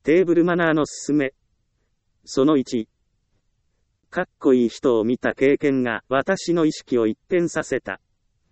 テーブルマナーのすすめ。その1。かっこいい人を見た経験が私の意識を一変させた。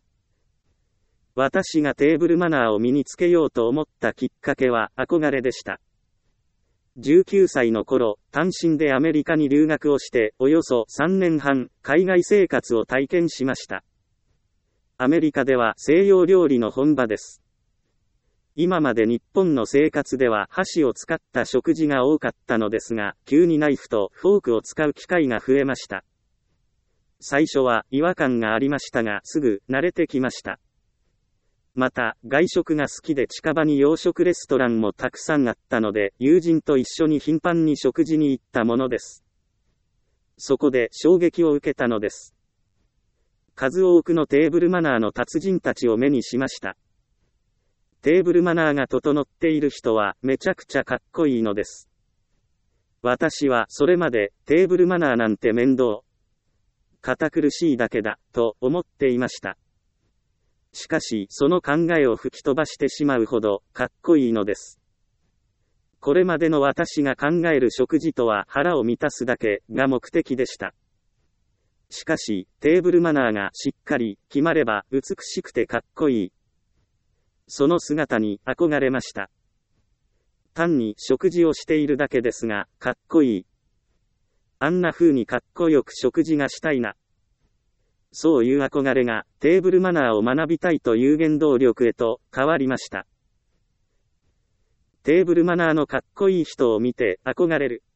私がテーブルマナーを身につけようと思ったきっかけは憧れでした。19歳の頃、単身でアメリカに留学をして、およそ3年半、海外生活を体験しました。アメリカでは西洋料理の本場です。今まで日本の生活では箸を使った食事が多かったのですが、急にナイフとフォークを使う機会が増えました。最初は違和感がありましたが、すぐ慣れてきました。また、外食が好きで近場に洋食レストランもたくさんあったので、友人と一緒に頻繁に食事に行ったものです。そこで衝撃を受けたのです。数多くのテーブルマナーの達人たちを目にしました。テーブルマナーが整っている人はめちゃくちゃかっこいいのです。私はそれまでテーブルマナーなんて面倒、堅苦しいだけだと思っていました。しかし、その考えを吹き飛ばしてしまうほど、かっこいいのです。これまでの私が考える食事とは腹を満たすだけが目的でした。しかし、テーブルマナーがしっかり決まれば美しくてかっこいい。その姿に憧れました。単に食事をしているだけですが、かっこいい。あんな風にかっこよく食事がしたいな。そういう憧れが、テーブルマナーを学びたいという原動力へと変わりました。テーブルマナーのかっこいい人を見て憧れる。